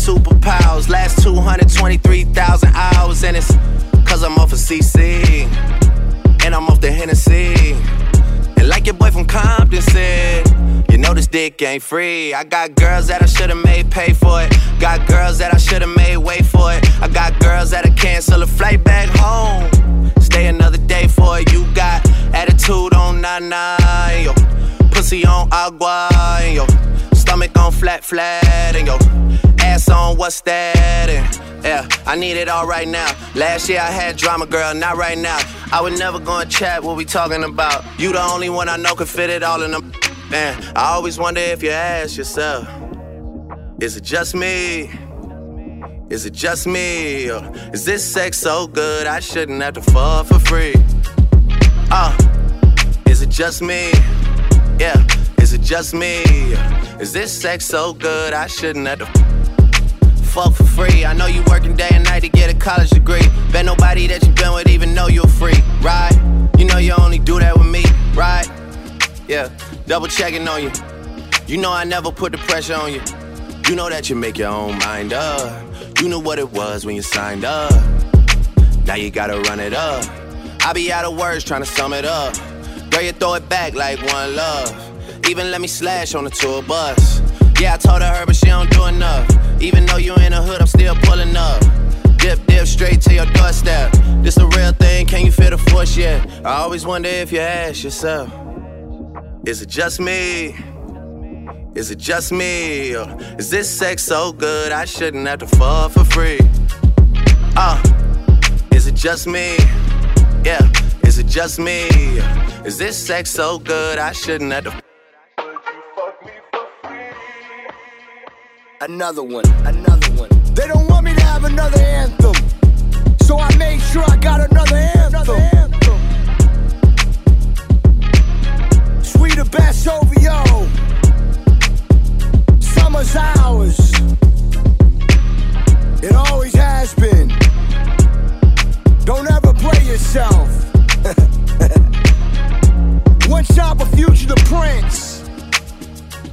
superpowers. Last 223,000 hours, and it's cause I'm off of CC, and I'm off the Hennessy. And like your boy from Compton said, you know this dick ain't free. I got girls that I should've made pay for it. Got girls that I should've made wait for it. I got girls that'll cancel a flight back home, stay another day for it. You got attitude on 99, yo. Pussy on agua, and yo. Stomach on flat, and yo. Ass on what's that, and yeah, I need it all right now. Last year I had drama, girl, not right now. I would never go and chat what we talking about. You the only one I know could fit it all in them. Man, I always wonder if you ask yourself, is it just me? Is it just me? Or is this sex so good I shouldn't have to fuck for free? Is it just me? Yeah, is it just me? Is this sex so good I shouldn't have to fuck for free? I know you working day and night to get a college degree. Bet nobody that you been with even know you're free, right? You know you only do that with me, right? Yeah, double checking on you. You know I never put the pressure on you. You know that you make your own mind up. You knew what it was when you signed up. Now you gotta run it up. I be out of words trying to sum it up. Girl, you throw it back like one love. Even let me slash on the tour bus. Yeah, I told her, but she don't do enough. Even though you in the hood, I'm still pulling up. Dip, straight to your doorstep. This a real thing, can you feel the force yet? I always wonder if you ask yourself, is it just me? Is it just me? Or is this sex so good I shouldn't have to fuck for free? Is it just me? Yeah, is it just me? Is this sex so good I shouldn't have to Another one. They don't want me to have another anthem, so I made sure I got another anthem. Sweeter Bass OVO. Summer's ours. It always has been. Don't ever play yourself. One time for Future the Prince.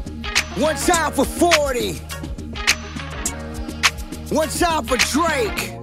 One time for 40. One time for Drake.